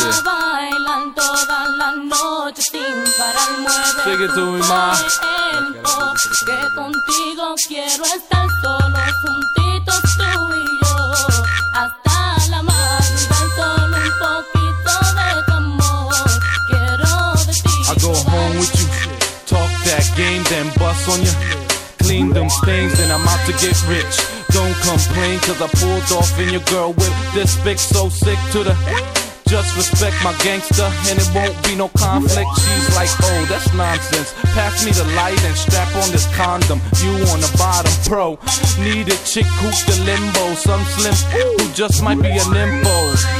bailan toda la noche sin parar, mueve Sing it to me, tu ma. cuerpo, que contigo quiero estar solos juntitos tú y yo, hasta la madrugada, solo un poquito de tu amor, quiero de ti. I go home with you, talk that game, then bust on you. Clean them stains, then I'm out to get rich. Don't complain, cause I pulled off in your girl with this big, so sick to the. Just respect my gangster, and it won't be no conflict. She's like, oh, that's nonsense. Pass me the light and strap on this condom. You on the bottom, pro. Need a chick who's the limbo. Some slim who just might be a nympho.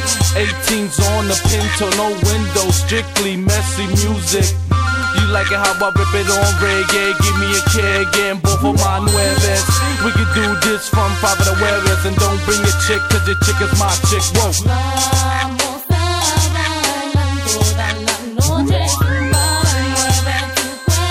18's on the Pinto, no window, strictly messy music. You like it how I rip it on reggae? Give me a keg and both of my nueves. We can do this from five of the wearers. And don't bring your chick, cause your chick is my chick. Whoa. Vamos a bailar toda la noche sin parar, mueve tu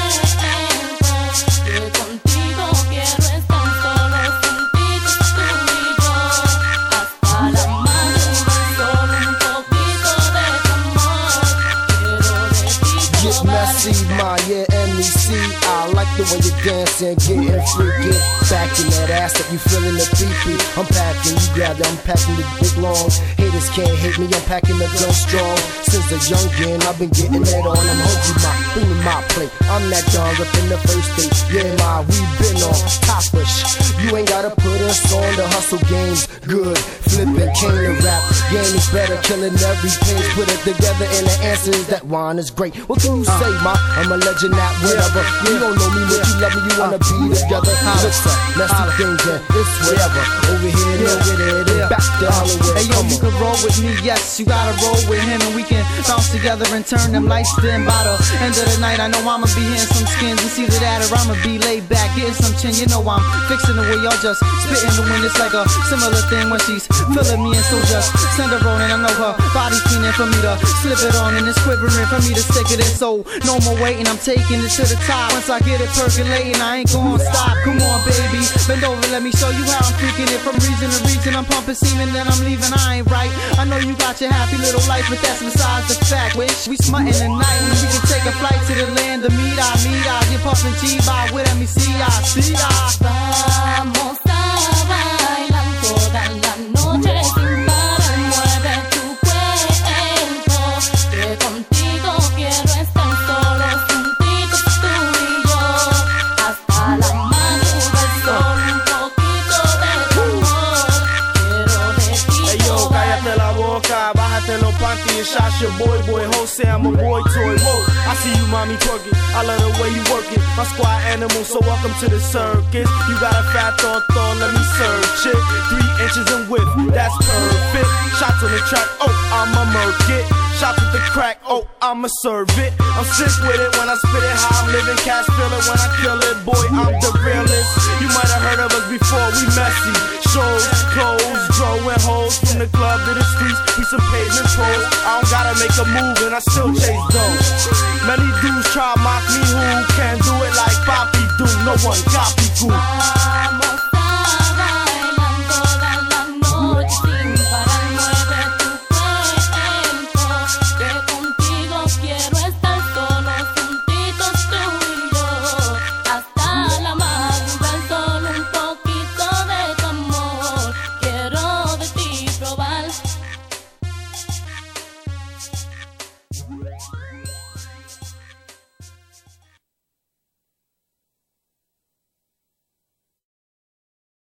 cuerpo, que contigo quiero estar solos juntitos tú y yo, hasta la madrugada, solo un poquito de tu amor, quiero de ti Get probar. messy, my MEC. I like the way you dancing, getting freaky. Backing that ass up, you feeling the pee-pee. I'm packing, you grab it, I'm packing the big long. Haters can't hate me, I'm packing the gun strong. Since a youngin', I've been getting that on. I'm hungry, ma, bring me my plate. I'm that John ripping the first date. Yeah, ma, we been on topish. You ain't gotta put us on, the hustle game's good. Flipping cane and rap, game is better, killing every page. Put it together and the answer is that wine is great. What can you say, ma? I'm a legend, not whatever. You don't know me, but you love me, you wanna be together. Listen, let's do things and it's whatever. Over here and over there, then back to Hollywood. Hey yo, you can roll with me, yes, you gotta roll with him, and we can bounce together and turn them lights dim. By the end of the night, I know I'ma be hitting some skins. It's either that or I'ma be laid back, getting some chin. You know I'm fixing the way y'all just spitting the wind. It's like a similar thing when she's feeling me, and so just send her on, and I know her body's keening for me to slip it on, and it's quivering for me to stick it in. So no more waiting, I'm taking it to the top. Once I get it percolating, I ain't gonna stop. Come on, baby, bend over, let me show you how I'm freaking it. From region to region, I'm pumping semen, then I'm leaving. I ain't right. I know you got your happy little life, but that's besides the fact. Wish we smutting tonight, and we can take a flight to the land of meet. You're puffing G-By with MEC. Vamos a bailar toda la noche sin parar, mueve tu cuerpo, que contigo quiero estar solos juntitos tú y yo, hasta la madrugada, solo un poquito de tu amor, quiero de ti. Hey yo, cállate la boca, bájate los panties and shot your boy, Jose, I'm a boy toy. Whoa, I see you, mommy, twerking. I love the way you work it. My squad animal, so welcome to the circus. You got a fat thought, let me search it. 3 inches in width, that's perfect. Shots on the track, oh, I'ma murk it. Shots with the crack, oh, I'ma serve it. I'm sick with it when I spit it, how I'm living. Cats feel it when I kill it, boy, I'm the realest. You might have heard of us before, we messy. Shows, clothes, growing hoes. From the club to the streets, we some pavement pros. I don't gotta make a move and I still chase those. Many dudes try to mock me, who can't do it like Papi do. No one copy cool. Vamos a bailar toda la noche sin parar, mueve tu cuerpo, que contigo quiero estar solos juntitos tú y yo, hasta la madrugada, solo un poquito de tu amor, quiero de ti probar.